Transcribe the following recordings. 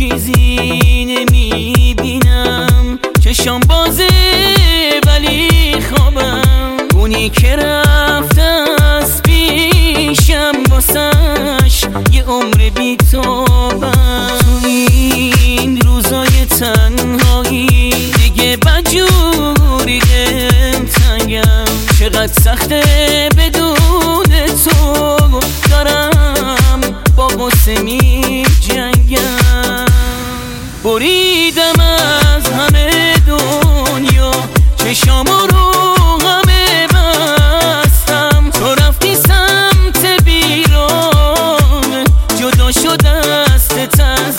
چیزی نمیبینم، چشام بازه ولی خوابم. اونی که رفته از پیشم واسش یه عمر بی‌تابم. تو این روزای تنهایی دیگه بدجوری دلتنگم. چقدر سخته بدون تو، دارم با غصه می جنگم. بریدم از همه دنیا، چشامو رو همه بستم. تو رفتی سمت بیرون، جدا شد دستت از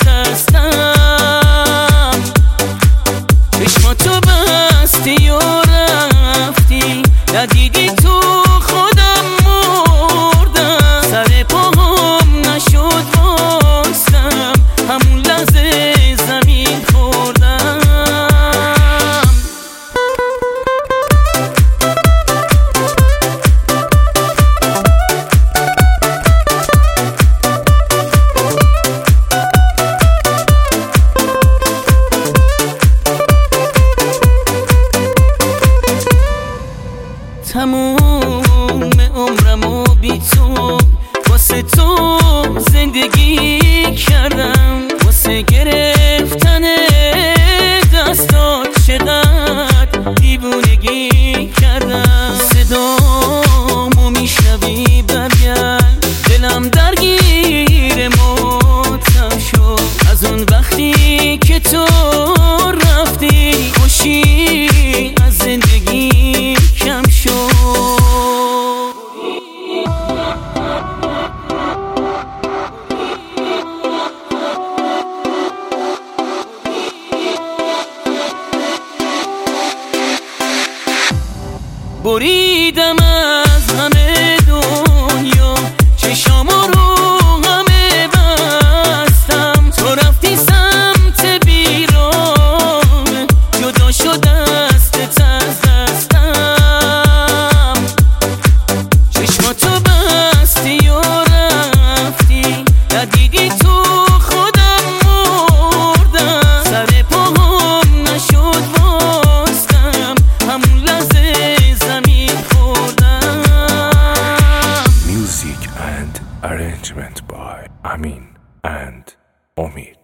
دستم. چشماتو بستی و رفتی، ندیدی تو خودم مردم. سر پاهم نشد بایستم، همون لحظه زمین خوردم. تموم عمرمو بی تو، واسه تو زندگی کردم. واسه گرفتن دستات چقدر دیوونگی کردم. صدامو میشنوی برگرد، دلم درگیر ماتم شد. از اون وقتی که تو رفتی، خوشی از زندگی کم شد. بریدم از همه دنیا، چشامو رو همه بستم. تو رفتی سمت بیرون، جدا شد دستت از دستم. چشماتو بستی و رفتی، ندیدی تو خودم مردم. سر پاهم نشد بایستم، همون لحظه زمین خوردم. Music and arrangement by Amin and Omid.